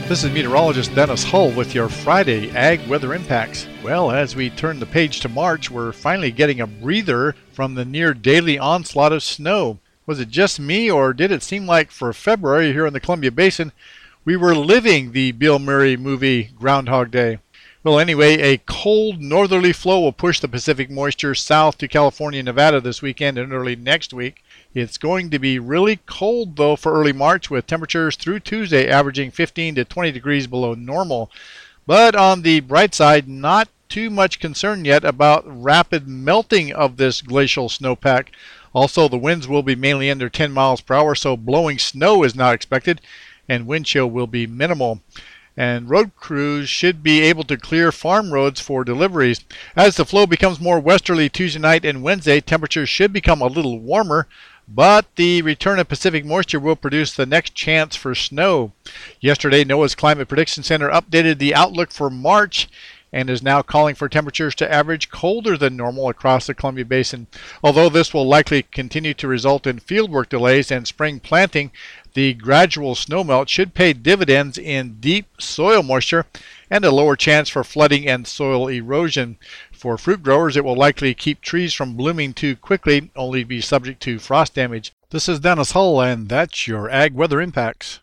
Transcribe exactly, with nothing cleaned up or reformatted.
This is meteorologist Dennis Hull with your Friday Ag Weather Impacts. Well, as we turn the page to March, we're finally getting a breather from the near daily onslaught of snow. Was it just me, or did it seem like for February here in the Columbia Basin, we were living the Bill Murray movie Groundhog Day? Well, anyway, a cold northerly flow will push the Pacific moisture south to California and Nevada this weekend and early next week. It's going to be really cold, though, for early March, with temperatures through Tuesday averaging fifteen to twenty degrees below normal. But on the bright side, not too much concern yet about rapid melting of this glacial snowpack. Also, the winds will be mainly under ten miles per hour, so blowing snow is not expected, and wind chill will be minimal. And road crews should be able to clear farm roads for deliveries. As the flow becomes more westerly Tuesday night and Wednesday, temperatures should become a little warmer, but the return of Pacific moisture will produce the next chance for snow. Yesterday, NOAA's Climate Prediction Center updated the outlook for March and is now calling for temperatures to average colder than normal across the Columbia Basin. Although this will likely continue to result in fieldwork delays and spring planting, the gradual snowmelt should pay dividends in deep soil moisture and a lower chance for flooding and soil erosion. For fruit growers, it will likely keep trees from blooming too quickly, only be subject to frost damage. This is Dennis Hull, and that's your Ag Weather Impacts.